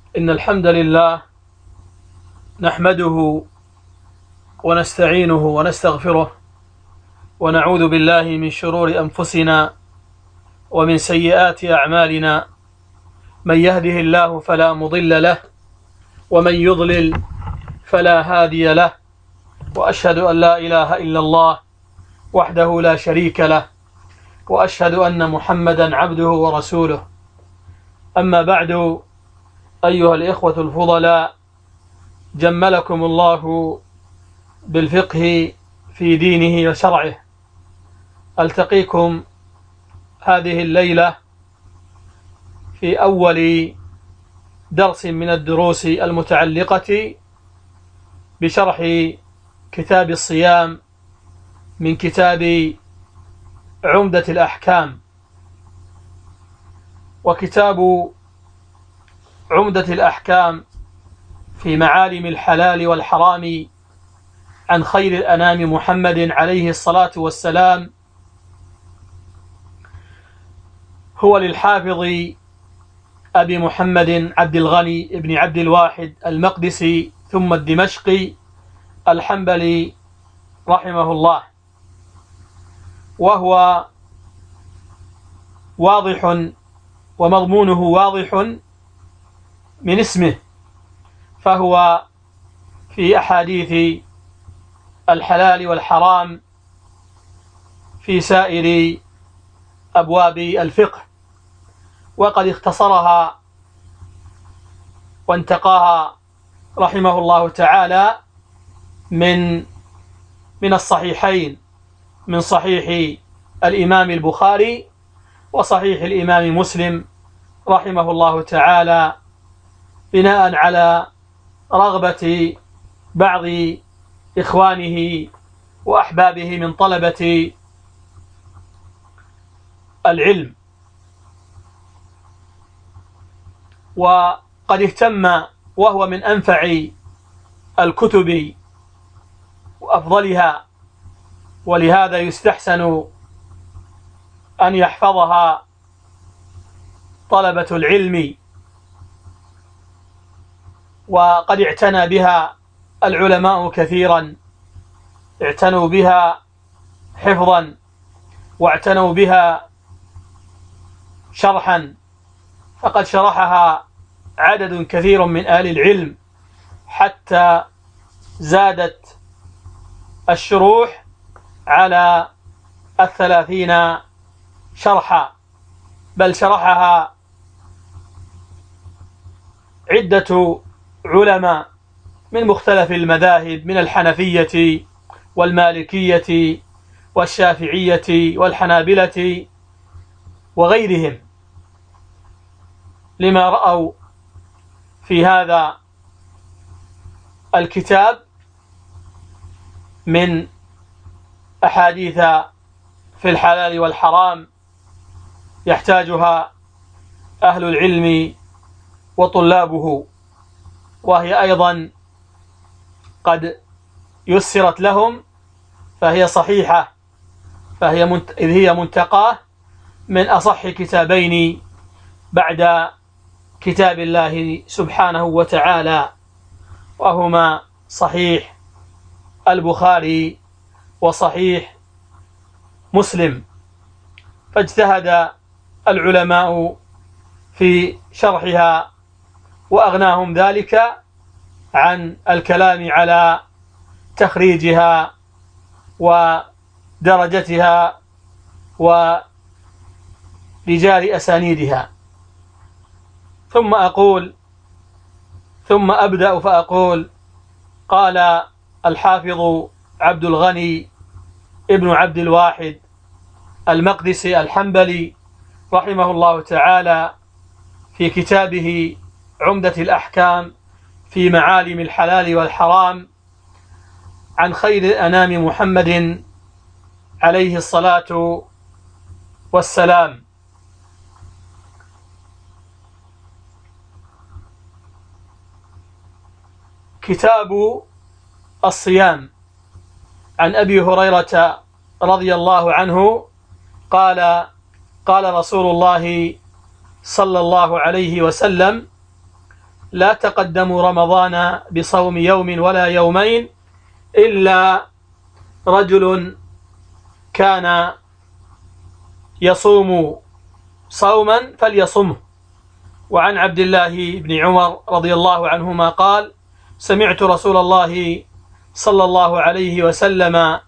إن الحمد لله نحمده ونستعينه ونستغفره ونعوذ بالله من شرور أنفسنا ومن سيئات أعمالنا. من يهده الله فلا مضل له ومن يضلل فلا هادي له، وأشهد أن لا إله إلا الله وحده لا شريك له، وأشهد أن محمدا عبده ورسوله. أما بعد، أيها الإخوة الفضلاء، جملكم الله بالفقه في دينه وشرعه. ألتقيكم هذه الليلة في أول درس من الدروس المتعلقة بشرح كتاب الصيام من كتاب عمدة الأحكام. وكتاب عمدة الأحكام في معالم الحلال والحرام عن خير الأنام محمد عليه الصلاة والسلام هو للحافظ أبي محمد عبد الغني بن عبد الواحد المقدسي ثم الدمشقي الحنبلي رحمه الله، وهو واضح ومضمونه واضح من اسمه، فهو في أحاديث الحلال والحرام في سائر أبواب الفقه، وقد اختصرها وانتقاها رحمه الله تعالى من الصحيحين، من صحيح الإمام البخاري وصحيح الإمام مسلم رحمه الله تعالى، بناء على رغبة بعض إخوانه وأحبابه من طلبة العلم. وقد اهتم، وهو من أنفع الكتب وأفضلها، ولهذا يستحسن أن يحفظها طلبة العلم، وقد اعتنى بها العلماء كثيرا، اعتنوا بها حفظا واعتنوا بها شرحا، فقد شرحها عدد كثير من أهل العلم حتى زادت الشروح على 30 شرحا، بل شرحها عدة علماء من مختلف المذاهب، من الحنفية والمالكية والشافعية والحنابلة وغيرهم، لما رأوا في هذا الكتاب من أحاديث في الحلال والحرام يحتاجها أهل العلم وطلابه، وهي أيضا قد يسرت لهم، فهي صحيحة، إذ هي منتقاه من أصح كتابين بعد كتاب الله سبحانه وتعالى، وهما صحيح البخاري وصحيح مسلم. فاجتهد العلماء في شرحها، وأغناهم ذلك عن الكلام على تخريجها ودرجتها ورجال أسانيدها. ثم أبدأ فأقول: قال الحافظ عبد الغني ابن عبد الواحد المقدسي الحنبلي رحمه الله تعالى في كتابه عمدة الأحكام في معالم الحلال والحرام عن خير الأنام محمد عليه الصلاة والسلام: كتاب الصيام. عن أبي هريرة رضي الله عنه قال: قال رسول الله صلى الله عليه وسلم: لا تقدموا رمضان بصوم يوم ولا يومين إلا رجل كان يصوم صوما فليصمه. وعن عبد الله بن عمر رضي الله عنهما قال: سمعت رسول الله صلى الله عليه وسلم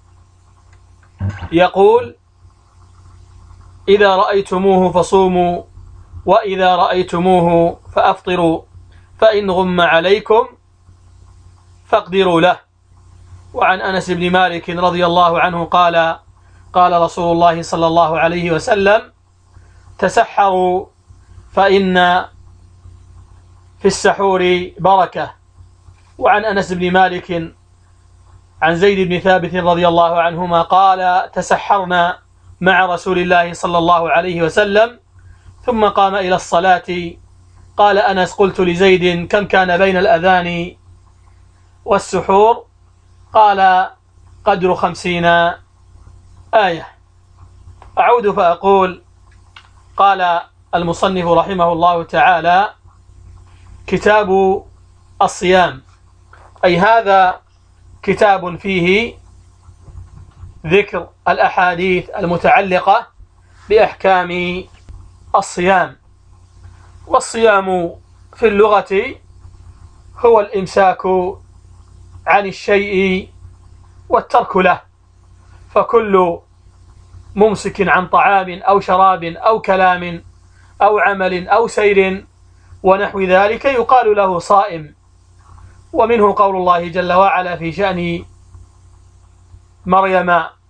يقول: إذا رأيتموه فصوموا، وإذا رأيتموه فأفطروا، فإن غم عليكم فاقدروا له. وعن أنس بن مالك رضي الله عنه قال: قال رسول الله صلى الله عليه وسلم: تسحروا فإن في السحور بركة. وعن أنس بن مالك عن زيد بن ثابت رضي الله عنهما قال: تسحرنا مع رسول الله صلى الله عليه وسلم ثم قام إلى الصلاة. قال أنس: قلت لزيد: كم كان بين الأذان والسحور؟ قال: قدر 50 آية. أعود فأقول: قال المصنف رحمه الله تعالى: كتاب الصيام، أي هذا كتاب فيه ذكر الأحاديث المتعلقة بأحكام الصيام. والصيام في اللغة هو الإمساك عن الشيء والترك له، فكل ممسك عن طعام أو شراب أو كلام أو عمل أو سير ونحو ذلك يقال له صائم. ومنه قول الله جل وعلا في شأن مريم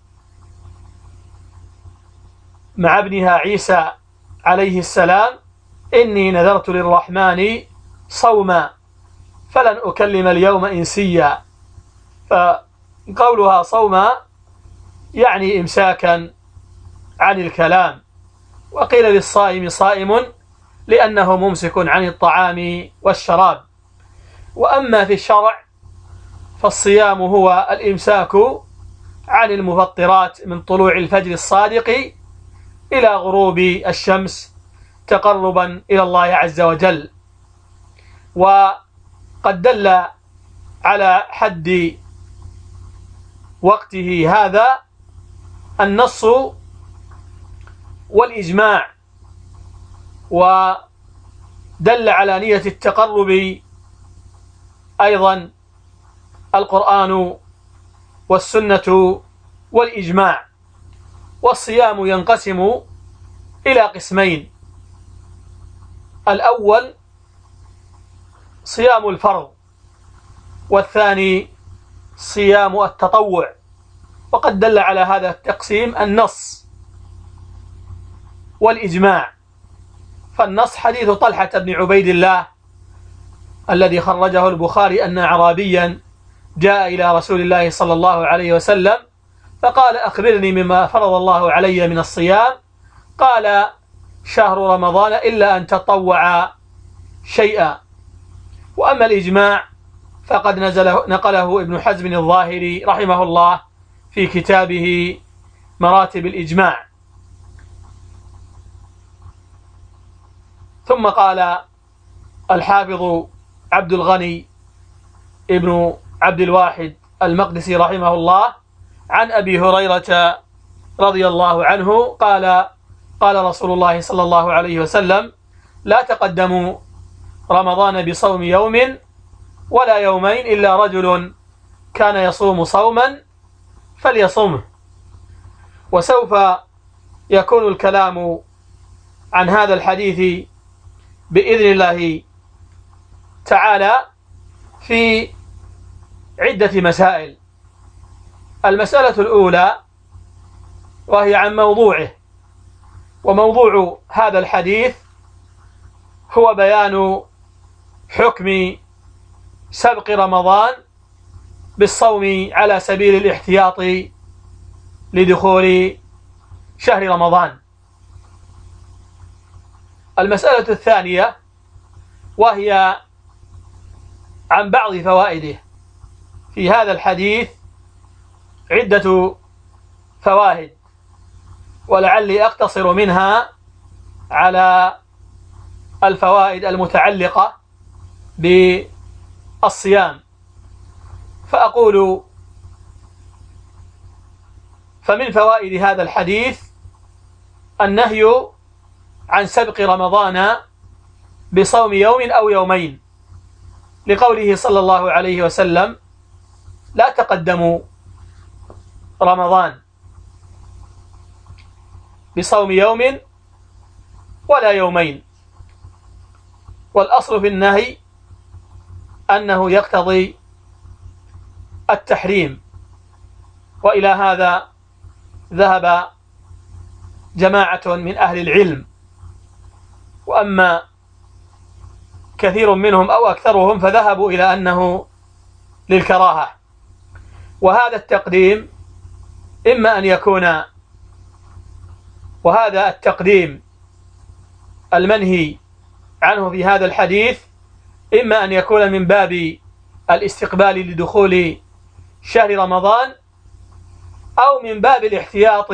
مع ابنها عيسى عليه السلام: إني نذرت للرحمن صوما فلن أكلم اليوم إنسيا. فقولها صوما يعني إمساكا عن الكلام. وقيل للصائم صائم لأنه ممسك عن الطعام والشراب. وأما في الشرع فالصيام هو الإمساك عن المفطرات من طلوع الفجر الصادق إلى غروب الشمس تقربا إلى الله عز وجل. وقد دل على حد وقته هذا النص والإجماع، ودل على نية التقرب أيضا القرآن والسنة والإجماع. والصيام ينقسم إلى قسمين: الأول صيام الفرض، والثاني صيام التطوع. وقد دل على هذا التقسيم النص والإجماع. فالنص حديث طلحة بن عبيد الله الذي خرجه البخاري أن أعرابيا جاء إلى رسول الله صلى الله عليه وسلم فقال: أخبرني مما فرض الله علي من الصيام. قال: شهر رمضان إلا أن تطوع شيئا. وأما الإجماع فقد نقله ابن حزم الظاهري رحمه الله في كتابه مراتب الإجماع. ثم قال الحافظ عبد الغني ابن عبد الواحد المقدسي رحمه الله عن أبي هريرة رضي الله عنه قال: قال رسول الله صلى الله عليه وسلم: لا تقدموا رمضان بصوم يوم ولا يومين إلا رجل كان يصوم صوما فليصمه. وسوف يكون الكلام عن هذا الحديث بإذن الله تعالى في عدة مسائل. المسألة الأولى وهي عن موضوعه، وموضوع هذا الحديث هو بيان حكم سبق رمضان بالصوم على سبيل الاحتياط لدخول شهر رمضان. المسألة الثانية وهي عن بعض فوائده. في هذا الحديث عدة فوائد، ولعلي أقتصر منها على الفوائد المتعلقة بالصيام. فأقول: فمن فوائد هذا الحديث النهي عن سبق رمضان بصوم يوم أو يومين، لقوله صلى الله عليه وسلم: لا تقدموا رمضان بصوم يوم ولا يومين. والأصل في النهي أنه يقتضي التحريم، وإلى هذا ذهب جماعة من أهل العلم، وأما كثير منهم أو أكثرهم فذهبوا إلى أنه للكراهة. وهذا التقديم إما أن يكون، وهذا التقديم المنهي عنه في هذا الحديث إما أن يكون من باب الاستقبال لدخول شهر رمضان، أو من باب الاحتياط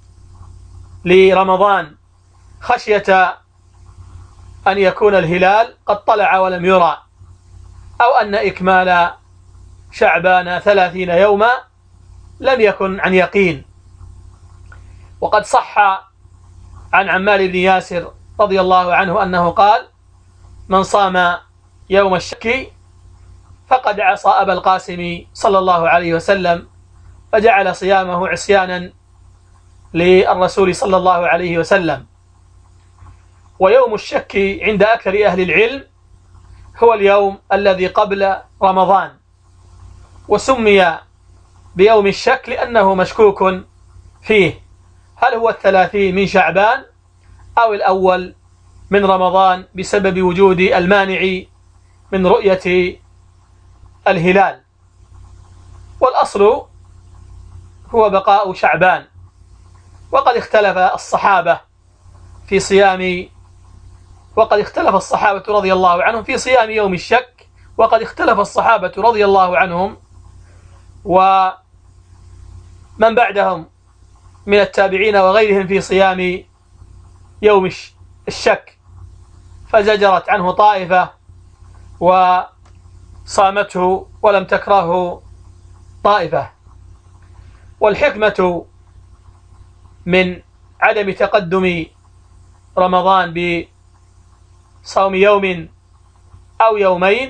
لرمضان خشية أن يكون الهلال قد طلع ولم يرى، أو أن إكمال شعبان 30 يوما لم يكن عن يقين. وقد صح عن عمار بن ياسر رضي الله عنه أنه قال: من صام يوم الشك فقد عصى أبا القاسم صلى الله عليه وسلم، فجعل صيامه عصيانا للرسول صلى الله عليه وسلم. ويوم الشك عند أكثر أهل العلم هو اليوم الذي قبل رمضان، وسمي بيوم الشك لأنه مشكوك فيه، هل هو 30 من شعبان أو الأول من رمضان، بسبب وجود المانع من رؤية الهلال. والأصل هو بقاء شعبان. وقد اختلف الصحابة في صيام، وقد اختلف الصحابة رضي الله عنهم في صيام يوم الشك، وقد اختلف الصحابة رضي الله عنهم ومن بعدهم من التابعين وغيرهم في صيام يوم الشك، فزجرت عنه طائفة وصامته ولم تكرهه طائفة. والحكمة من عدم تقدم رمضان بصوم يوم أو يومين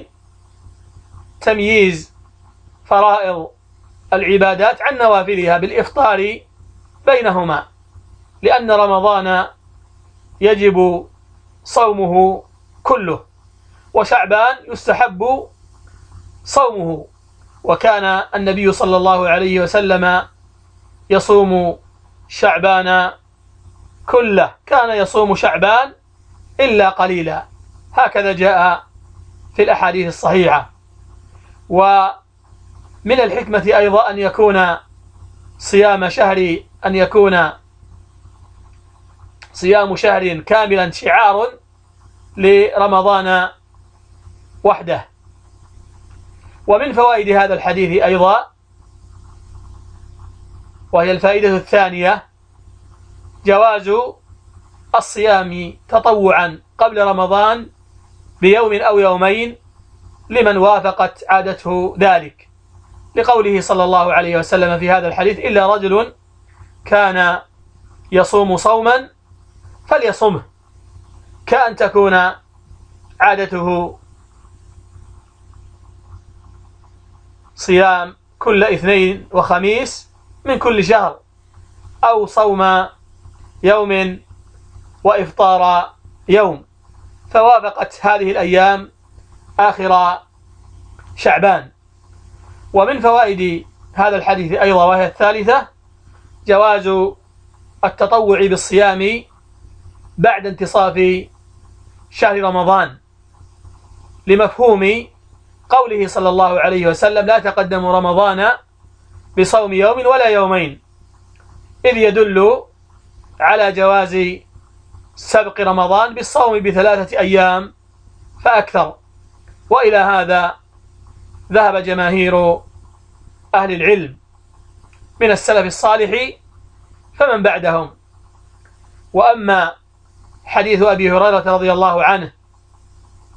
تمييز فرائض العبادات عن نوافلها بالإفطار بينهما، لأن رمضان يجب صومه كله، وشعبان يستحب صومه. وكان النبي صلى الله عليه وسلم يصوم شعبان كله، كان يصوم شعبان إلا قليلا، هكذا جاء في الأحاديث الصحيحة. ومن الحكمة أيضا أن يكون صيام شهر كاملا شعار لرمضان وحده. ومن فوائد هذا الحديث أيضا، وهي الفائدة الثانية، جواز الصيام تطوعا قبل رمضان بيوم أو يومين لمن وافقت عادته ذلك، لقوله صلى الله عليه وسلم في هذا الحديث: إلا رجل كان يصوم صوما فليصمه، كأن تكون عادته صيام كل اثنين وخميس من كل شهر، أو صوم يوم وإفطار يوم، فوافقت هذه الأيام آخر شعبان. ومن فوائد هذا الحديث أيضا، وهي الثالثة، جواز التطوع بالصيام بعد انتصاف شهر رمضان، لمفهوم قوله صلى الله عليه وسلم: لا تقدموا رمضان بصوم يوم ولا يومين، إذ يدل على جواز سبق رمضان بالصوم ب3 أيام فأكثر. وإلى هذا ذهب جماهير أهل العلم من السلف الصالح فمن بعدهم. وأما حديث أبي هريرة رضي الله عنه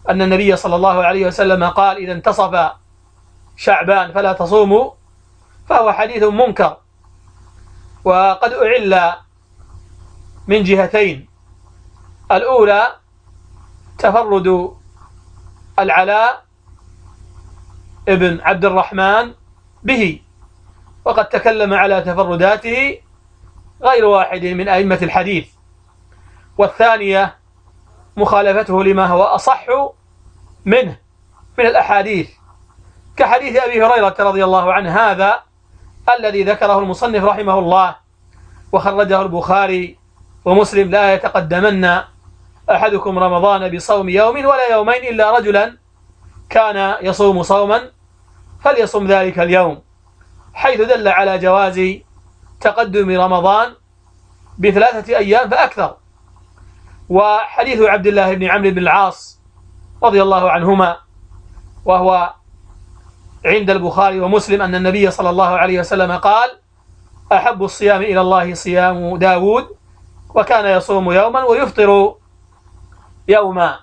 أن النبي صلى الله عليه وسلم قال إذا انتصف شعبان فلا تصوموا، فهو حديث منكر، وقد أعل من جهتين. الأولى تفرد العلاء ابن عبد الرحمن به، وقد تكلم على تفرداته غير واحد من أئمة الحديث. والثانية مخالفته لما هو أصح منه من الأحاديث، كحديث أبي هريرة رضي الله عنه هذا الذي ذكره المصنف رحمه الله وخرجه البخاري ومسلم: لا يتقدمن أحدكم رمضان بصوم يوم ولا يومين إلا رجلا كان يصوم صوما فليصم ذلك اليوم، حيث دل على جواز تقدم رمضان ب3 أيام فأكثر. وحديث عبد الله بن عمرو بن العاص رضي الله عنهما وهو عند البخاري ومسلم أن النبي صلى الله عليه وسلم قال: أحب الصيام إلى الله صيام داود، وكان يصوم يوما ويفطر يوما.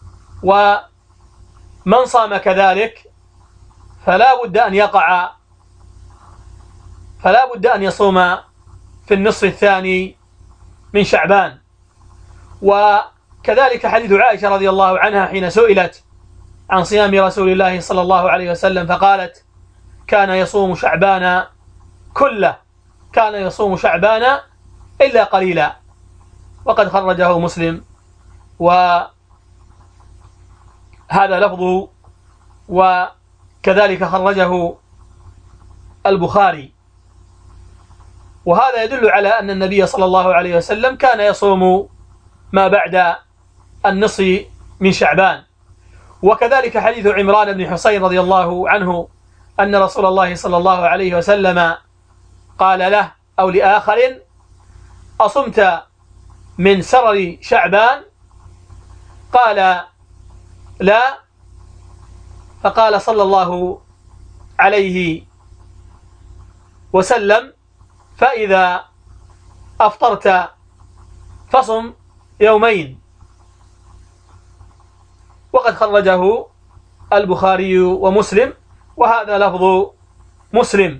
ومن صام كذلك فلا بد أن يصوم في النصف الثاني من شعبان. وكذلك حديث عائشة رضي الله عنها حين سئلت عن صيام رسول الله صلى الله عليه وسلم فقالت: كان يصوم شعبان كله، كان يصوم شعبان إلا قليلا. وقد خرجه مسلم، وهذا لفظه، وكذلك خرجه البخاري. وهذا يدل على أن النبي صلى الله عليه وسلم كان يصوم ما بعد النصف من شعبان. وكذلك حديث عمران بن حسين رضي الله عنه أن رسول الله صلى الله عليه وسلم قال له أو لآخر: أصمت من سرر شعبان؟ قال: لا. فقال صلى الله عليه وسلم: فإذا أفطرت فصم يومين. وقد خرجه البخاري ومسلم، وهذا لفظ مسلم.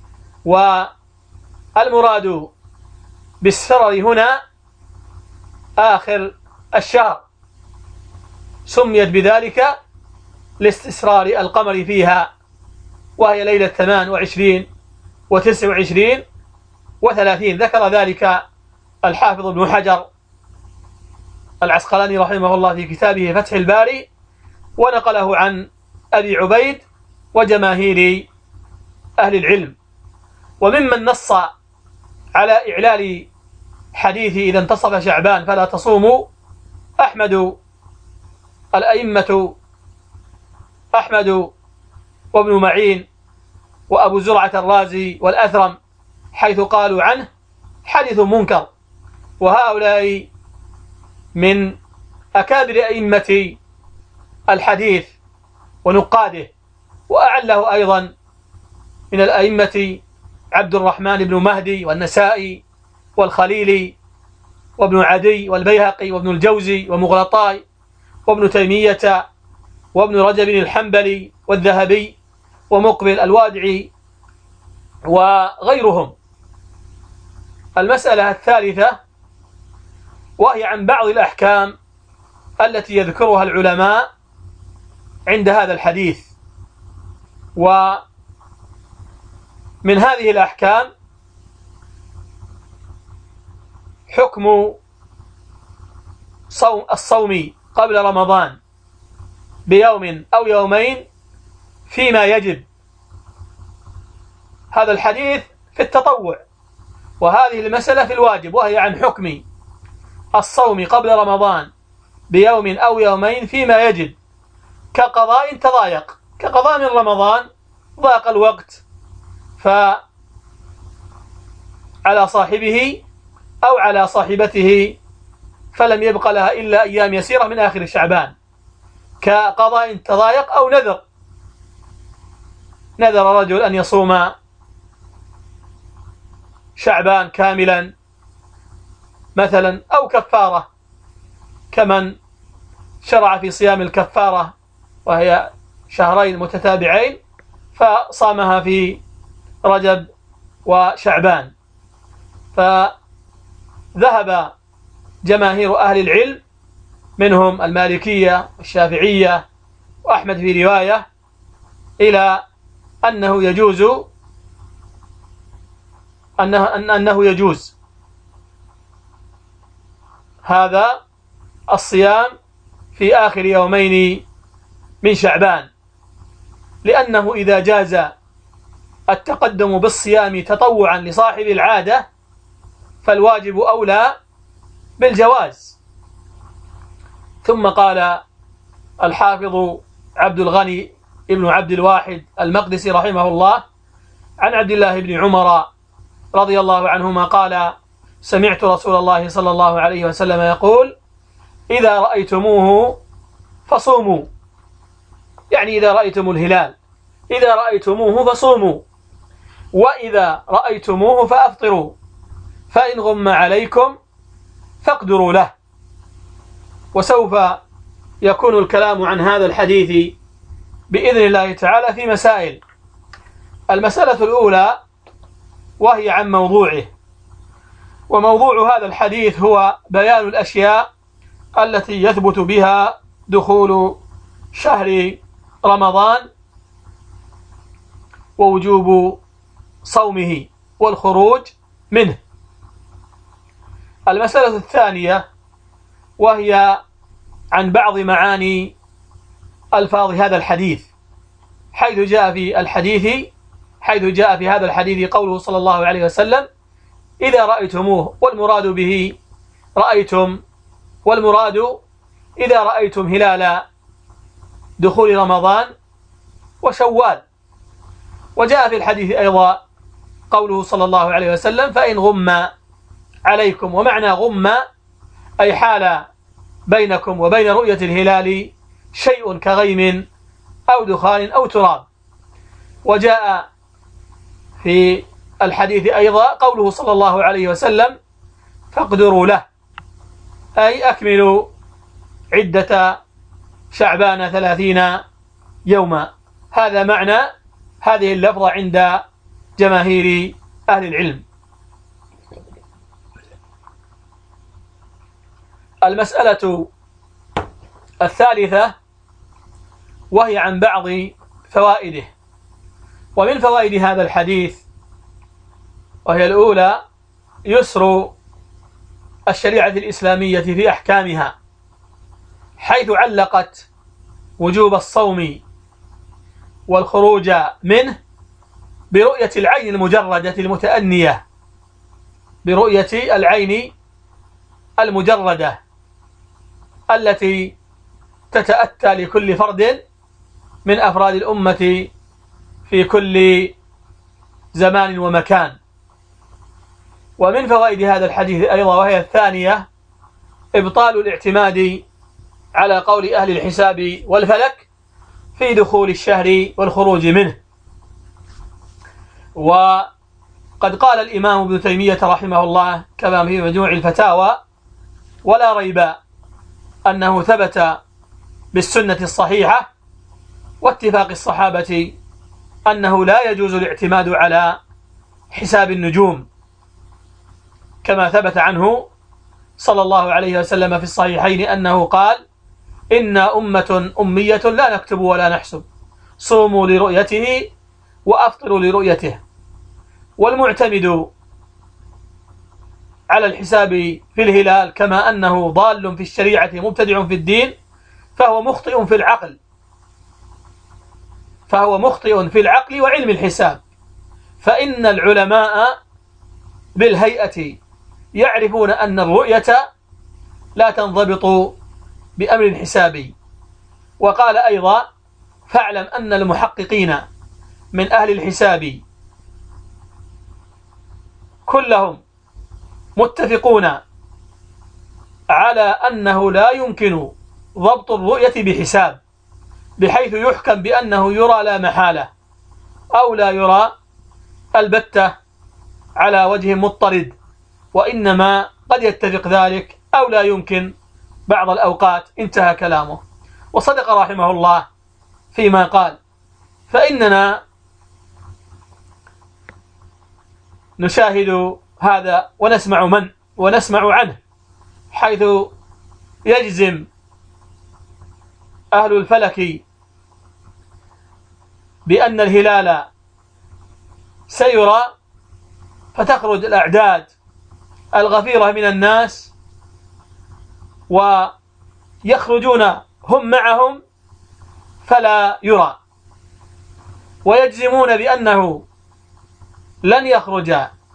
والمراد بالسرر هنا آخر الشهر، سميت بذلك لاستسرار القمر فيها، وهي ليلة 28 و29 و30. ذكر ذلك الحافظ ابن حجر العسقلاني رحمه الله في كتابه فتح الباري، ونقله عن أبي عبيد وجماهير أهل العلم. وممن نص على إعلال حديث إذا انتصف شعبان فلا تصوموا الأئمة أحمد وابن معين وأبو زرعة الرازي والأثرم، حيث قالوا عنه حديث منكر. وهؤلاء من أكابر أئمة الحديث ونقاده. وأعله أيضا من الأئمة عبد الرحمن بن مهدي والنسائي والخليلي وابن عدي والبيهقي وابن الجوزي ومغلطاي وابن تيمية وابن رجب الحنبلي والذهبي ومقبل الوادعي وغيرهم. المسألة الثالثة وهي عن بعض الأحكام التي يذكرها العلماء عند هذا الحديث. ومن هذه الأحكام حكم الصوم قبل رمضان بيوم أو يومين فيما يجب. هذا الحديث في التطوع، وهذه المسألة في الواجب، وهي عن حكم الصوم قبل رمضان بيوم أو يومين فيما يجب، كقضاء تضايق، كقضاء من رمضان ضاق الوقت فعلى صاحبه أو على صاحبته فلم يبق لها إلا أيام يسيرة من آخر شعبان، كقضاء تضايق أو نذر رجل أن يصوم شعبان كاملا مثلا، أو كفارة كمن شرع في صيام الكفارة وهي شهرين متتابعين، فصامها في رجب وشعبان. فذهب جماهير أهل العلم منهم المالكية والشافعية وأحمد في رواية إلى أنه يجوز هذا الصيام في آخر يومين من شعبان، لأنه إذا جاز التقدم بالصيام تطوعا لصاحب العادة فالواجب أولى بالجواز. ثم قال الحافظ عبد الغني ابن عبد الواحد المقدسي رحمه الله عن عبد الله بن عمر رضي الله عنهما قال: سمعت رسول الله صلى الله عليه وسلم يقول: إذا رأيتموه فصوموا، يعني إذا رأيتم الهلال، إذا رأيتموه فصوموا، وإذا رأيتموه فأفطروا، فإن غم عليكم فاقدروا له. وسوف يكون الكلام عن هذا الحديث بإذن الله تعالى في مسائل. المسألة الأولى وهي عن موضوعه، وموضوع هذا الحديث هو بيان الأشياء التي يثبت بها دخول شهر رمضان ووجوب صومه والخروج منه. المسألة الثانية وهي عن بعض معاني ألفاظ هذا الحديث، حيث جاء في هذا الحديث قوله صلى الله عليه وسلم: إذا رأيتموه، والمراد به رأيتم، والمراد إذا رأيتم هلال دخول رمضان وشوال. وجاء في الحديث أيضا قوله صلى الله عليه وسلم: فإن غم عليكم، ومعنى غم أي حال بينكم وبين رؤية الهلال شيء كغيم أو دخان أو تراب. وجاء في الحديث أيضا قوله صلى الله عليه وسلم: فاقدروا له، أي أكملوا عدة شعبان 30 يوما. هذا معنى هذه اللفظة عند جماهير أهل العلم. المسألة الثالثة وهي عن بعض فوائده. ومن فوائد هذا الحديث وهي الأولى: يسر الشريعة الإسلامية في أحكامها، حيث علقت وجوب الصوم والخروج منه برؤية العين المجردة المتأنية، برؤية العين المجردة التي تتأتى لكل فرد من أفراد الأمة في كل زمان ومكان. ومن فوائد هذا الحديث أيضا وهي الثانية: إبطال الاعتماد على قول أهل الحساب والفلك في دخول الشهر والخروج منه. وقد قال الإمام ابن تيمية رحمه الله كما في مجموع الفتاوى: ولا ريب أنه ثبت بالسنة الصحيحة واتفاق الصحابة أنه لا يجوز الاعتماد على حساب النجوم، كما ثبت عنه صلى الله عليه وسلم في الصحيحين أنه قال: إنا أمة أمية لا نكتب ولا نحسب، صوموا لرؤيته وأفطروا لرؤيته. والمعتمد على الحساب في الهلال كما أنه ضال في الشريعة مبتدع في الدين فهو مخطئ في العقل وعلم الحساب، فإن العلماء بالهيئة يعرفون أن الرؤية لا تنضبط بأمر حسابي. وقال أيضا: فاعلم أن المحققين من أهل الحساب كلهم متفقون على أنه لا يمكن ضبط الرؤية بحساب، بحيث يحكم بأنه يرى لا محالة أو لا يرى البتة على وجه مضطرد، وإنما قد يتفق ذلك أو لا يمكن بعض الأوقات. انتهى كلامه. وصدق رحمه الله فيما قال، فإننا نشاهد هذا ونسمع عنه، حيث يجزم أهل الفلك بأن الهلال سيرى، فتخرج الأعداد الغفيرة من الناس ويخرجون هم معهم فلا يرى، ويجزمون بأنه لن يخرج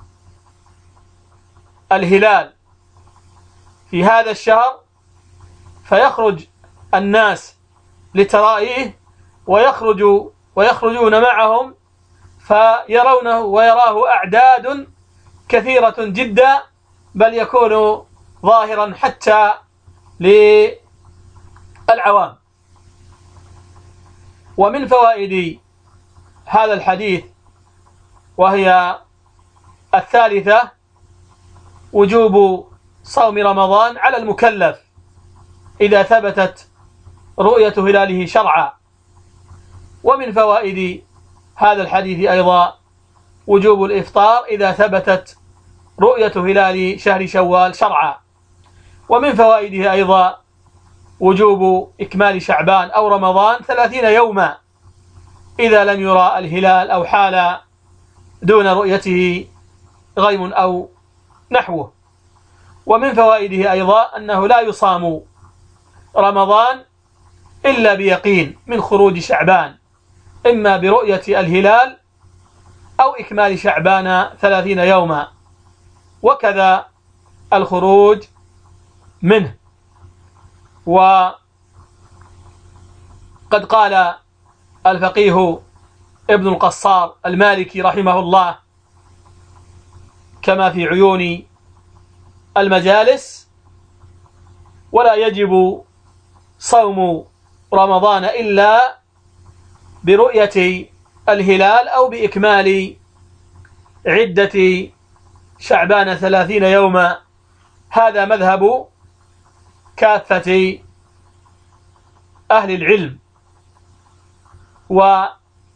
الهلال في هذا الشهر، فيخرج الناس لترائيه ويخرجون معهم فيرونه ويراه أعداد كثيرة جدا، بل يكون ظاهرا حتى للعوام. ومن فوائد هذا الحديث وهي الثالثة وجوب صوم رمضان على المكلف إذا ثبتت رؤية هلاله شرعا. ومن فوائد هذا الحديث أيضا وجوب الإفطار إذا ثبتت رؤية هلال شهر شوال شرعا. ومن فوائده أيضا وجوب إكمال شعبان أو رمضان 30 يوما إذا لم يرى الهلال أو حال دون رؤيته غيم أو نحوه. ومن فوائده أيضا أنه لا يصام رمضان إلا بيقين من خروج شعبان، إما برؤية الهلال أو إكمال شعبان 30 يوما، وكذا الخروج منه. وقد قال الفقيه ابن القصار المالكي رحمه الله كما في عيون المجالس: ولا يجب صوم رمضان إلا برؤية الهلال أو بإكمال عدة شعبان 30 يوما. هذا مذهب كافة أهل العلم، ونقل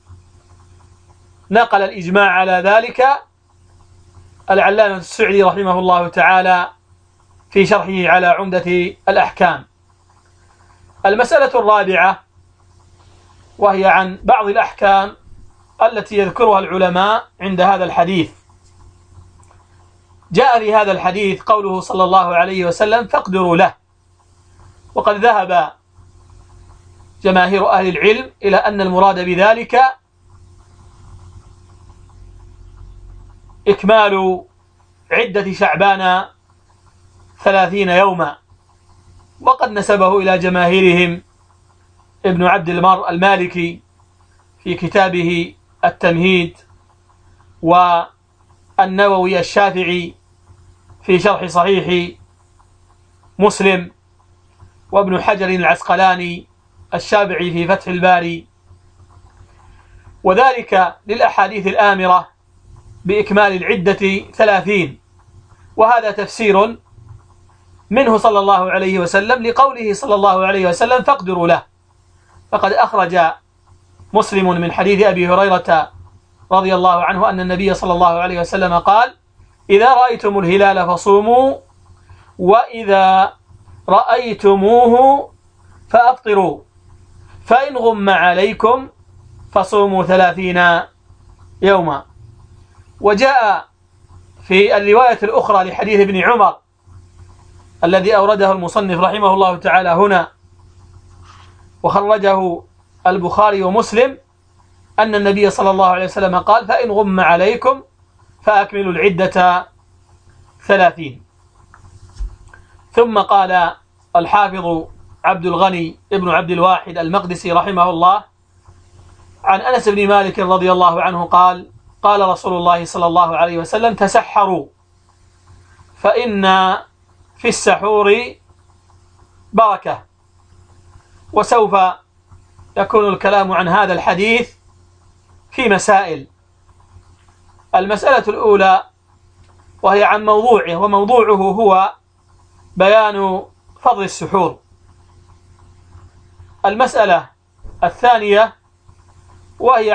الإجماع على ذلك العلامة السعدي رحمه الله تعالى في شرحه على عمدة الأحكام. المسألة الرابعة وهي عن بعض الأحكام التي يذكرها العلماء عند هذا الحديث. جاء في هذا الحديث قوله صلى الله عليه وسلم: فاقدروا له. وقد ذهب جماهير أهل العلم إلى أن المراد بذلك إكمال عدة شعبان 30 يوما. وقد نسبه إلى جماهيرهم ابن عبد البر المالكي في كتابه التمهيد، والنووي الشافعي في شرح صحيح مسلم، وابن حجر العسقلاني الشافعي في فتح الباري، وذلك للأحاديث الآمرة بإكمال العدة 30. وهذا تفسير منه صلى الله عليه وسلم لقوله صلى الله عليه وسلم: فاقدروا له. فقد أخرج مسلم من حديث أبي هريرة رضي الله عنه أن النبي صلى الله عليه وسلم قال: إذا رأيتم الهلال فصوموا، وإذا رأيتموه فأفطروا، فإن غم عليكم فصوموا 30 يوما. وجاء في الرواية الأخرى لحديث ابن عمر الذي أورده المصنف رحمه الله تعالى هنا وخرجه البخاري ومسلم أن النبي صلى الله عليه وسلم قال: فإن غم عليكم فأكملوا العدة 30. ثم قال الحافظ عبد الغني ابن عبد الواحد المقدسي رحمه الله عن أنس بن مالك رضي الله عنه قال: قال رسول الله صلى الله عليه وسلم: تسحروا فإن في السحور بركة. وسوف يكون الكلام عن هذا الحديث في مسائل. المسألة الأولى وهي عن موضوعه، وموضوعه هو بيان فضل السحور. المسألة الثانية وهي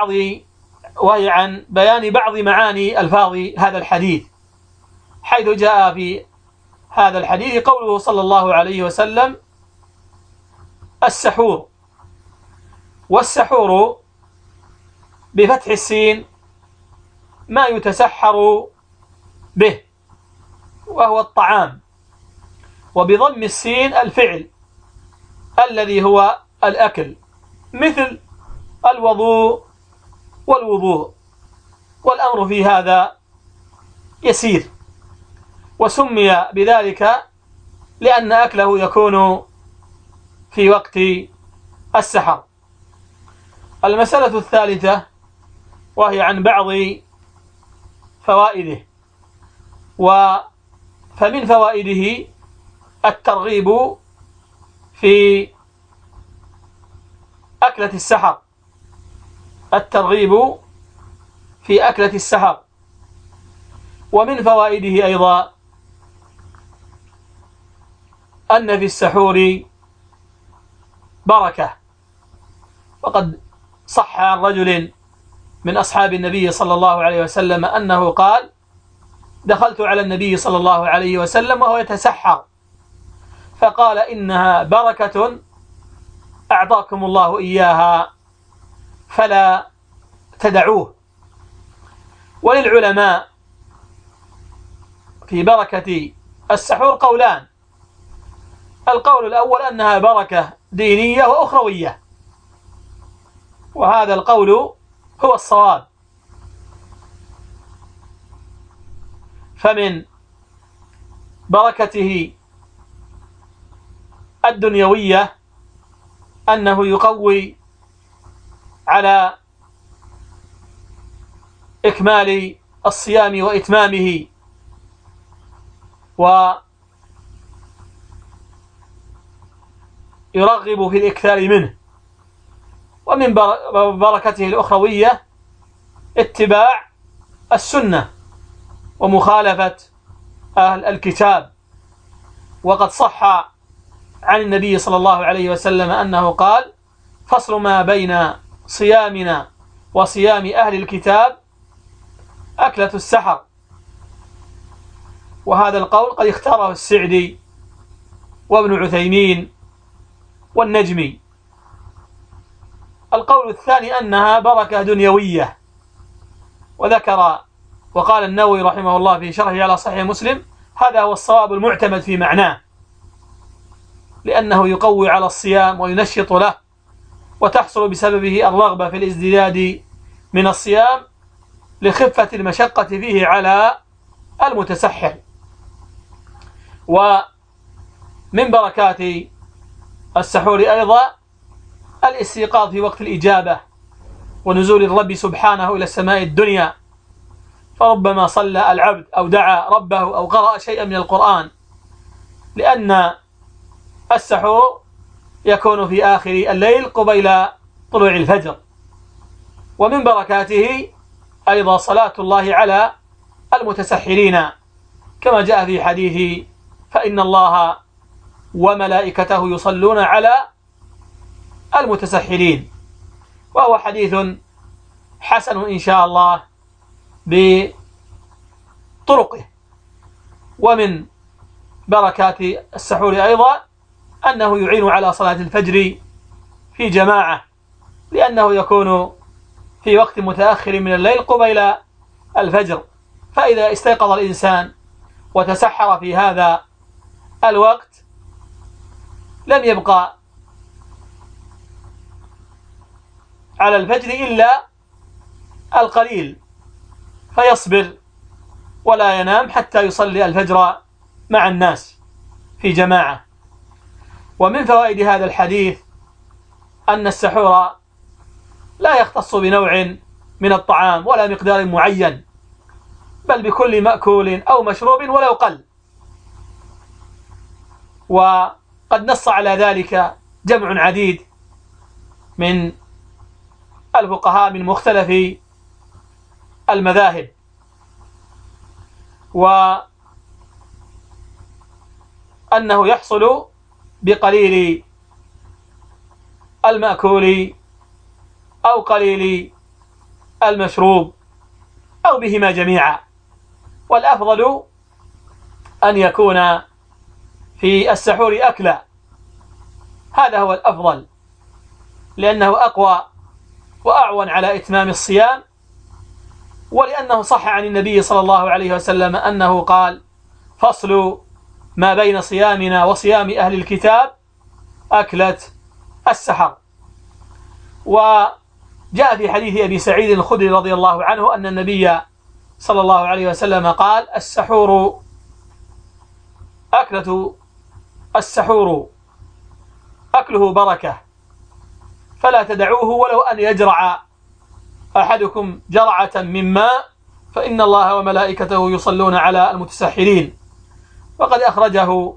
عن بيان بعض معاني ألفاظ هذا الحديث، حيث جاء في هذا الحديث قوله صلى الله عليه وسلم: السحور. والسحور بفتح السين ما يتسحر به وهو الطعام، وبضم السين الفعل الذي هو الأكل، مثل الوضوء والوضوء، والأمر في هذا يسير. وسمي بذلك لأن أكله يكون في وقت السحر. المسألة الثالثة وهي عن بعض فوائده، فمن فوائده الترغيب في أكلة السحر، الترغيب في أكلة السحر. ومن فوائده أيضا أن في السحور بركة، وقد صح عن رجل من أصحاب النبي صلى الله عليه وسلم أنه قال: دخلت على النبي صلى الله عليه وسلم وهو يتسحر، فقال: إنها بركة أعطاكم الله إياها فلا تدعوه. وللعلماء في بركة السحور قولان: القول الأول أنها بركة دينية وأخروية، وهذا القول هو الصواب. فمن بركته الدنيوية أنه يقوي على إكمال الصيام وإتمامه، ويرغب في الإكثار منه. ومن بركته الأخروية اتباع السنة ومخالفة أهل الكتاب، وقد صح عن النبي صلى الله عليه وسلم أنه قال: فصل ما بين صيامنا وصيام أهل الكتاب أكلة السحر. وهذا القول قد اختاره السعدي وابن عثيمين والنجمي. القول الثاني أنها بركة دنيوية، وقال النووي رحمه الله في شرحه على صحيح مسلم: هذا هو الصواب المعتمد في معناه، لأنه يقوي على الصيام وينشط له، وتحصل بسببه الرغبة في الازدياد من الصيام لخفة المشقة فيه على المتسحر. ومن بركات السحور أيضا الاستيقاظ في وقت الإجابة ونزول الرب سبحانه إلى السماء الدنيا، فربما صلى العبد أو دعا ربه أو قرأ شيئا من القرآن، لأن السحور يكون في آخر الليل قبيل طلوع الفجر. ومن بركاته أيضا صلاة الله على المتسحرين، كما جاء في حديث: فإن الله وملائكته يصلون على المتسحرين، وهو حديث حسن إن شاء الله بطرقه. ومن بركات السحور أيضا أنه يعين على صلاة الفجر في جماعة، لأنه يكون في وقت متأخر من الليل قبيل الفجر، فإذا استيقظ الإنسان وتسحر في هذا الوقت لم يبقى على الفجر إلا القليل، فيصبر ولا ينام حتى يصلي الفجر مع الناس في جماعة. ومن فوائد هذا الحديث أن السحور لا يختص بنوع من الطعام ولا مقدار معين، بل بكل مأكول أو مشروب ولو قل. وقد نص على ذلك جمع عديد من الفقهاء من مختلف المذاهب. أنه يحصل بقليل المأكول أو قليل المشروب أو بهما جميعا، والأفضل أن يكون في السحور أكلا، هذا هو الأفضل، لأنه أقوى وأعون على إتمام الصيام، ولأنه صح عن النبي صلى الله عليه وسلم أنه قال: فصل ما بين صيامنا وصيام أهل الكتاب أكلة السحر. وجاء في حديث أبي سعيد الخدري رضي الله عنه أن النبي صلى الله عليه وسلم قال: السحور أكله بركة، فلا تدعوه ولو أن يجرع أحدكم جرعة من ماء، فإن الله وملائكته يصلون على المتسحرين. وقد أخرجه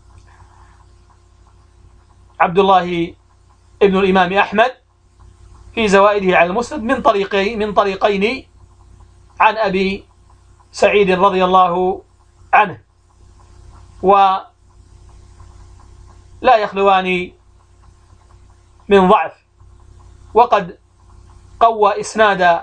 عبد الله ابن الإمام أحمد في زوائده على المسند من طريقين عن أبي سعيد رضي الله عنه، ولا يخلوان من ضعف. وقد قوى إسناد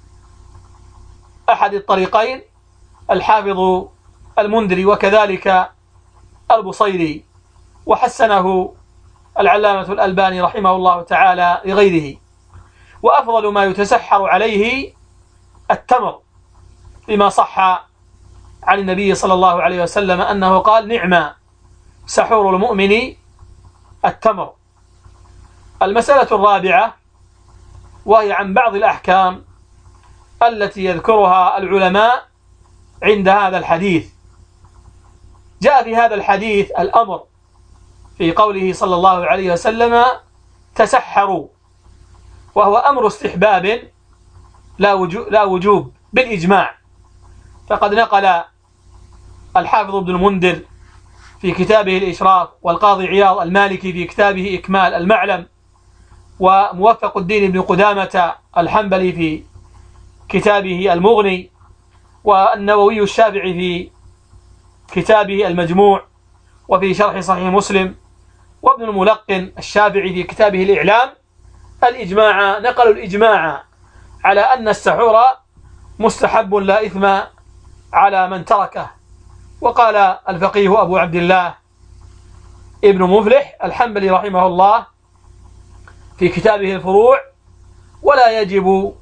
أحد الطريقين الحافظ المنذري وكذلك البصيري، وحسنه العلامة الألباني رحمه الله تعالى لغيره. وأفضل ما يتسحر عليه التمر، لما صح عن النبي صلى الله عليه وسلم أنه قال: نعم سحور المؤمن التمر. المسألة الرابعة، وهي عن بعض الأحكام التي يذكرها العلماء عند هذا الحديث. جاء في هذا الحديث الأمر في قوله صلى الله عليه وسلم: تسحروا، وهو أمر استحباب لا وجوب بالإجماع. فقد نقل الحافظ ابن المنذر في كتابه الإشراف، والقاضي عياض المالكي في كتابه إكمال المعلم، وموفق الدين بن قدامة الحنبلي في كتابه المغني، والنووي الشافعي في كتابه المجموع وفي شرح صحيح مسلم، وابن الملقن الشافعي في كتابه الإعلام، نقلوا الإجماع على أن السحور مستحب لا إثم على من تركه. وقال الفقيه أبو عبد الله ابن مفلح الحنبلي رحمه الله في كتابه الفروع: ولا يجب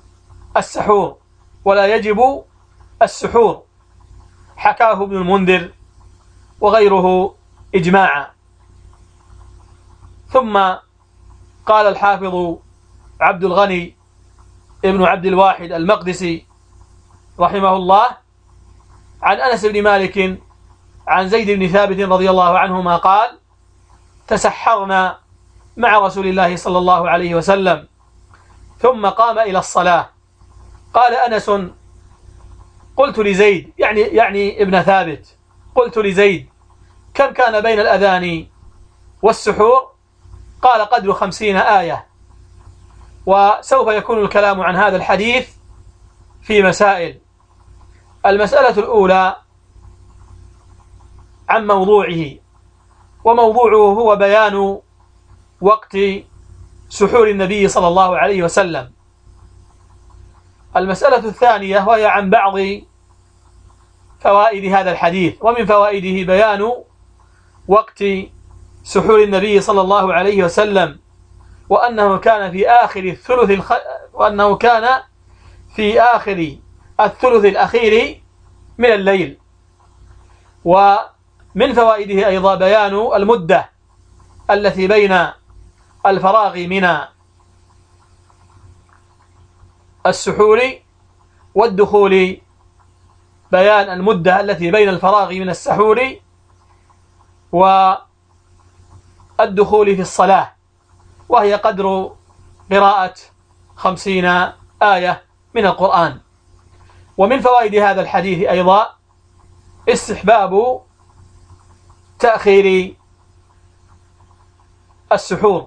السحور، حكاه ابن المنذر وغيره إجماعا. ثم قال الحافظ عبد الغني ابن عبد الواحد المقدسي رحمه الله عن أنس بن مالك عن زيد بن ثابت رضي الله عنهما قال: تسحرنا مع رسول الله صلى الله عليه وسلم ثم قام إلى الصلاة. قال أنس: قلت لزيد، يعني ابن ثابت، قلت لزيد: كم كان بين الأذان والسحور؟ قال: قدر 50 آية. وسوف يكون الكلام عن هذا الحديث في مسائل. المسألة الأولى عن موضوعه، وموضوعه هو بيان وقت سحور النبي صلى الله عليه وسلم. المسألة الثانية وهي عن بعض فوائد هذا الحديث، ومن فوائده بيان وقت سحور النبي صلى الله عليه وسلم، وأنه كان في آخر الثلث الأخير من الليل. ومن فوائده أيضا بيان المدة التي بين الفراغ من السحور والدخول، بيان المدة التي بين الفراغ من السحور والدخول في الصلاة، وهي قدر قراءة 50 آية من القرآن. ومن فوائد هذا الحديث أيضا استحباب تأخير السحور،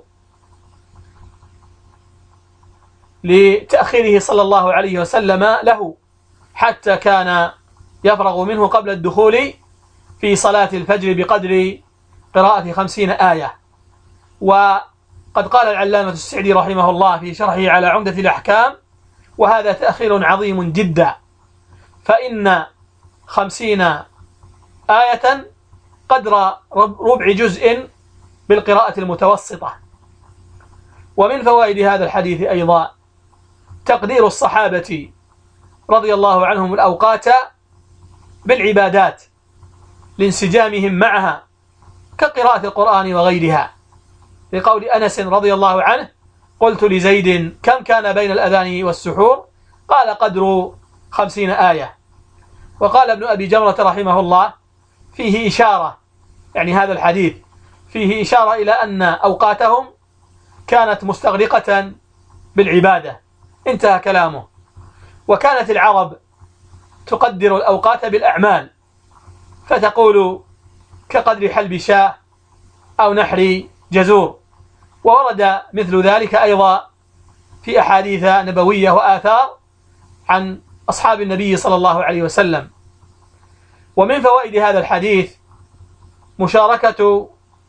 لتأخيره صلى الله عليه وسلم له حتى كان يفرغ منه قبل الدخول في صلاة الفجر بقدر قراءة 50 آية. وقد قال العلامة السعدي رحمه الله في شرحه على عمدة الأحكام: وهذا تأخير عظيم جدا، فإن 50 آية قدر ربع جزء بالقراءة المتوسطة. ومن فوائد هذا الحديث أيضا تقدير الصحابة رضي الله عنهم الأوقات بالعبادات لانسجامهم معها كقراءة القرآن وغيرها، لقول أنس رضي الله عنه: قلت لزيد: كم كان بين الأذان والسحور؟ قال: قدر 50 آية. وقال ابن أبي جمرة رحمه الله: فيه إشارة، يعني هذا الحديث فيه إشارة إلى أن أوقاتهم كانت مستغرقة بالعبادة. انتهى كلامه. وكانت العرب تقدر الأوقات بالأعمال، فتقول: كقدر حلب شاة أو نحر جزور. وورد مثل ذلك أيضا في أحاديث نبوية وآثار عن أصحاب النبي صلى الله عليه وسلم. ومن فوائد هذا الحديث مشاركة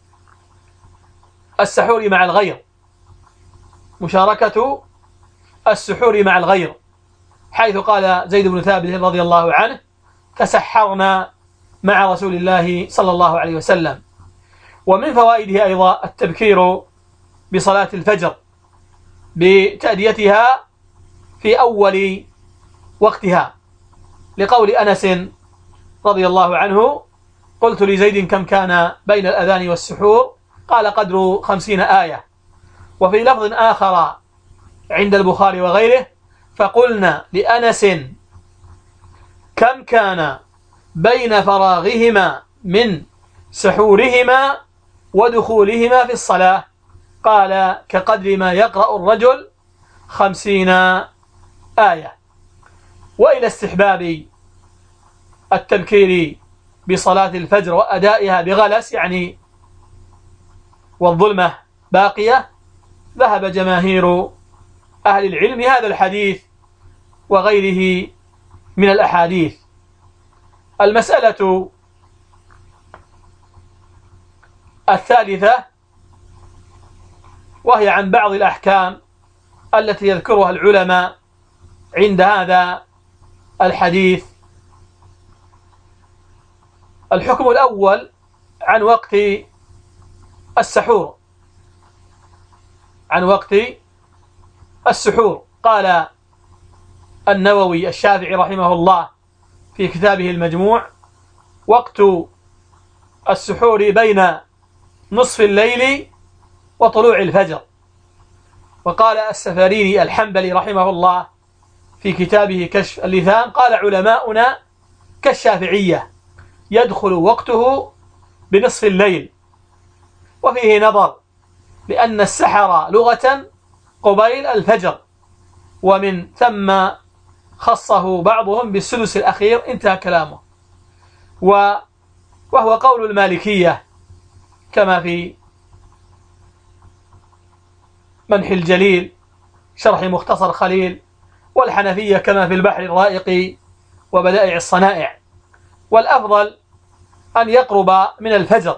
السحور مع الغير، مشاركة السحور مع الغير، حيث قال زيد بن ثابت رضي الله عنه: تسحرنا مع رسول الله صلى الله عليه وسلم. ومن فوائده أيضا التبكير بصلاة الفجر بتأديتها في أول وقتها، لقول أنس رضي الله عنه: قلت لزيد: كم كان بين الأذان والسحور؟ قال: قدر 50 آية. وفي لفظ آخر عند البخاري وغيره: فقلنا لأنس: كم كان بين فراغهما من سحورهما ودخولهما في الصلاة؟ قال: كقدر ما يقرأ الرجل 50 آية. وإلى استحباب التبكير بصلاة الفجر وأدائها بغلس، يعني والظلمة باقية، ذهب جماهير أهل العلم هذا الحديث وغيره من الأحاديث. المسألة الثالثة، وهي عن بعض الأحكام التي يذكرها العلماء عند هذا الحديث. الحكم الأول عن وقت السحور، عن وقت السحور. قال النووي الشافعي رحمه الله في كتابه المجموع: وقت السحور بين نصف الليل وطلوع الفجر. وقال السفاريني الحنبلي رحمه الله في كتابه كشف اللثام: قال علماؤنا كالشافعية يدخل وقته بنصف الليل. وفيه نظر، لأن السحر لغة قبيل الفجر، ومن ثم خصه بعضهم بالسدس الأخير. انتهى كلامه. وهو قول المالكية كما في منح الجليل شرح مختصر خليل، والحنفية كما في البحر الرائق وبدائع الصنائع. والأفضل أن يقرب من الفجر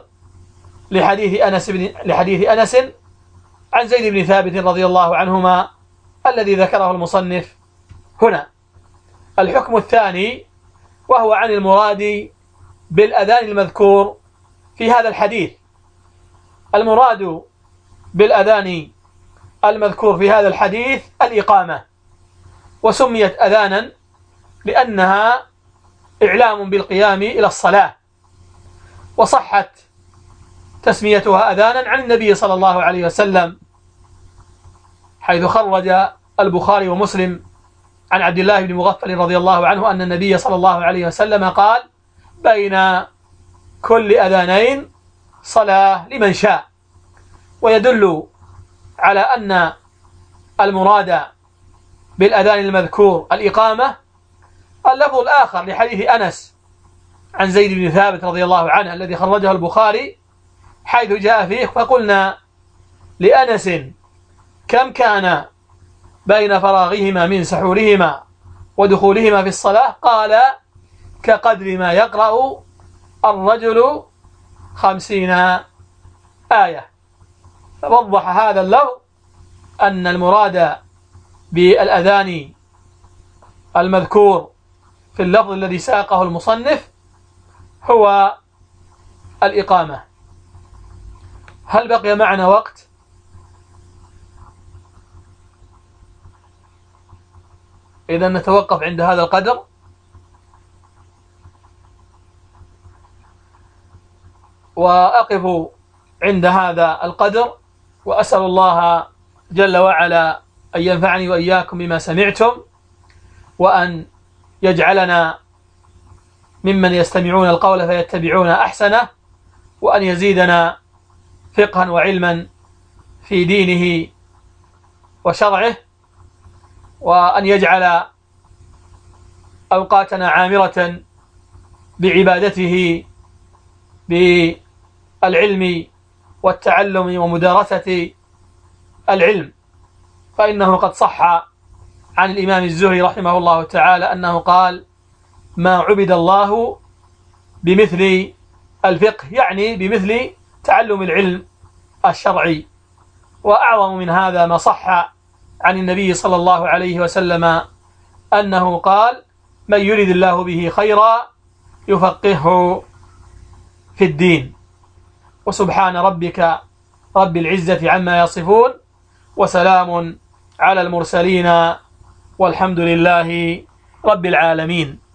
لحديث أنس عن زيد بن ثابت رضي الله عنهما الذي ذكره المصنف هنا. الحكم الثاني، وهو عن المراد بالأذان المذكور في هذا الحديث. المراد بالأذان المذكور في هذا الحديث الإقامة، وسميت أذانا لأنها إعلام بالقيام إلى الصلاة، وصحت تسميتها أذانا عن النبي صلى الله عليه وسلم، حيث خرج البخاري ومسلم عن عبد الله بن مغفل رضي الله عنه أن النبي صلى الله عليه وسلم قال: بين كل أذانين صلاة لمن شاء. ويدل على أن المراد بالأذان المذكور الإقامة. اللفظ الآخر لحديث أنس عن زيد بن ثابت رضي الله عنه الذي خرجه البخاري، حيث جاء فيه: فقلنا لأنس: كم كان بين فراغهما من سحورهما ودخولهما في الصلاة؟ قال: كقدر ما يقرأ الرجل 50 آية. فوضح هذا اللفظ أن المراد بالأذان المذكور في اللفظ الذي ساقه المصنف هو الإقامة. هل بقي معنا وقت؟ إذا نتوقف عند هذا القدر. وأقف عند هذا القدر، وأسأل الله جل وعلا أن ينفعني وإياكم بما سمعتم، وأن يجعلنا ممن يستمعون القول فيتبعون أحسنه، وأن يزيدنا فقها وعلما في دينه وشرعه، وأن يجعل أوقاتنا عامرة بعبادته بالعلم والتعلم ومدارسة العلم. فإنه قد صح عن الإمام الزهري رحمه الله تعالى أنه قال: ما عبد الله بمثل الفقه، يعني بمثل تعلم العلم الشرعي. وأعظم من هذا ما صح عن النبي صلى الله عليه وسلم أنه قال: من يرد الله به خيرا يفقهه في الدين. وسبحان ربك رب العزة عما يصفون، وسلام على المرسلين، والحمد لله رب العالمين.